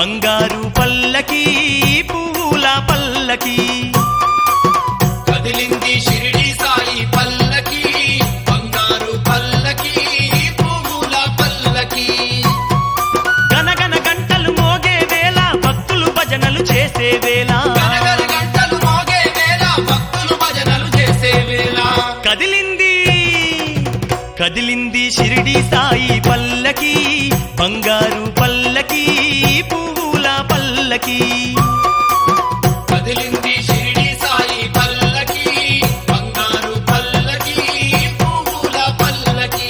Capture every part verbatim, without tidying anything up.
బంగారు పల్లకి పువ్వుల పల్లకి కదిలింది షిరిడి సాయి పల్లకి బంగారు పల్లకి పువ్వుల పల్లకి గనగన గంటలు మోగే వేళ భక్తులు భజనలు చేసే వేళ గనగన గంటలు మోగే వేళ భక్తులు భజనలు చేసే వేళ కదిలింది కదిలింది షిరిడి సాయి పల్లకి బంగారు పల్లకి పువ్వుల పల్లకి కదిలింది షిరిడి సాయి పల్లకి బంగారు పల్లకి పువ్వుల పల్లకి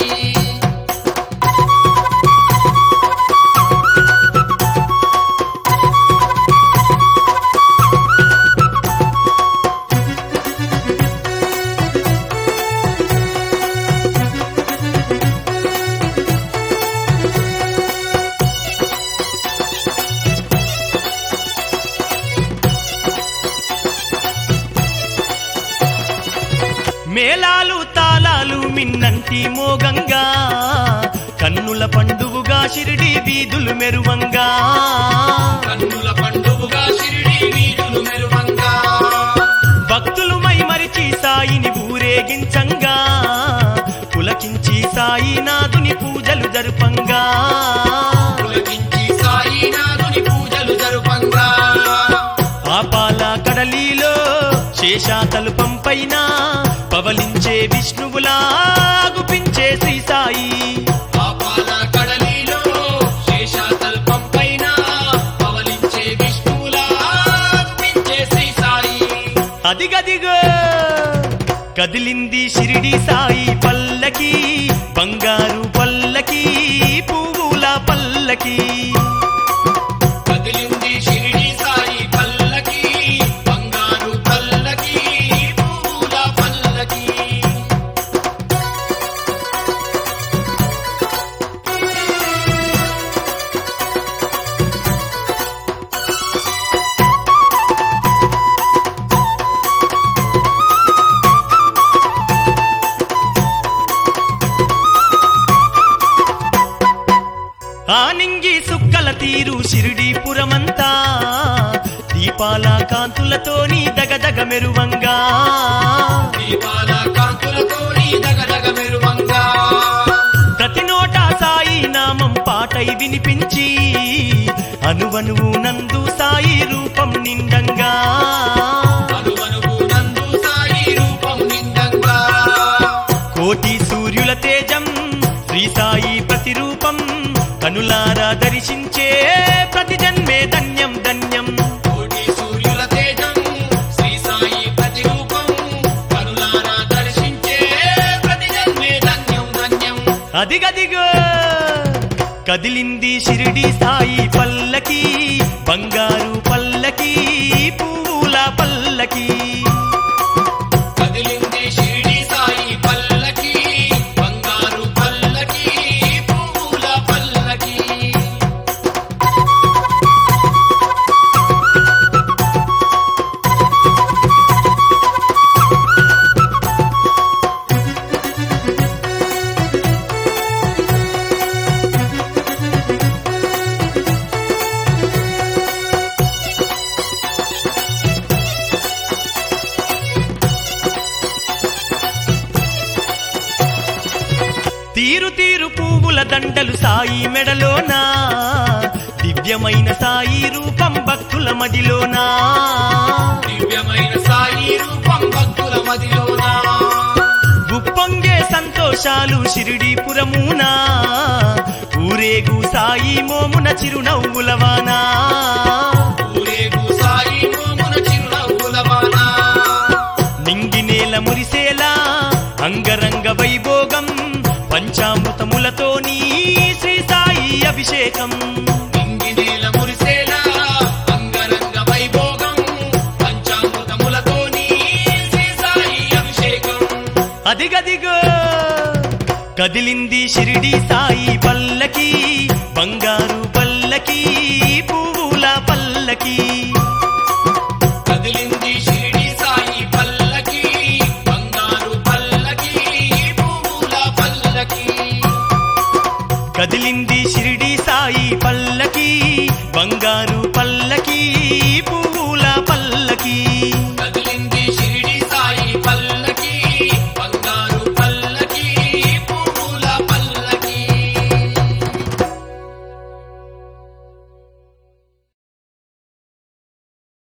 మేళాలు తాళాలు మిన్నంటి మోగంగా కన్నుల పండువుగా షిరిడి వీధులు మెరువంగా కన్నుల పండుగగా షిరిడి వీధులు మెరువంగా భక్తులు మై మరిచి సాయిని ఊరేగించంగా పులకించి సాయినాథుని పూజలు జరుపంగా పులకించి సాయినాథుని పూజలు జరుపంగా పాపాల కడలిలో శేషాతలుపంపైన పవలించే విష్ణువులా గుపించే శ్రీ సాయి పాపాల కడలిలో శేషాతల్పం పైన పవలించే విష్ణువులా గుపించే శ్రీ సాయి అదిగదిగో కదిలింది షిరిడి సాయి పల్లకి బంగారు పల్లకి పువ్వుల పల్లకి కదిలింది షిరిడి సాయి పల్లకి బంగారు పల్లకి పువ్వుల పల్లకి ఆనింగి సుక్కల తీరు షిరిడీపురమంతా దీపాల కాంతులతోని దగదగ మెరువంగా దీపాల కాంతులతోని దగదగ మెరువంగా ప్రతి నోట సాయి నామం పాటై వినిపించి అనువనువు నందు సాయి రూపం నిండంగా అనువనువు నందు సాయి రూపం నిండంగా కోటి సూర్యుల తేజం శ్రీ సాయి ప్రతిరూపం కనులారా దర్శించే ప్రతి జన్మే ధన్యం ధన్యం కోటి సూర్యుల తేజం శ్రీ సాయి ప్రతిరూపం కనులారా దర్శించే ప్రతి జన్మే ధన్యం ధన్యం అదిగదిగో కదిలింది షిరిడి సాయి పల్లకి బంగారు పల్లకి పువ్వుల పల్లకి కదిలింది షిరిడి సాయి పల్లకి బంగారు పల్లకి పువ్వుల పల్లకి తీరు తీరు పువ్వుల దండలు సాయి మెడలోనా దివ్యమైన సాయి రూపం భక్తుల మదిలోనా దివ్యమైన సాయి రూపం భక్తుల మదిలోనా ఉప్పొంగే సంతోషాలు షిరిడీపురమునా ఊరేగు సాయి మోమున చిరునవ్వులవానా ఊరేగు సాయి మోమున చిరునవ్వులవానా నింగి నేల మురిసేలా అంగరంగ వైభోగం పంచామృతములతోని శ్రీ సాయి అభిషేకం నింగి నేల మురిసేలా అంగరంగ వైభోగం పంచామృతములతోని శ్రీ సాయి అభిషేకం అదిగదిగో కదిలింది షిరిడి సాయి పల్లకి బంగారు పల్లకి పువ్వుల పల్లకి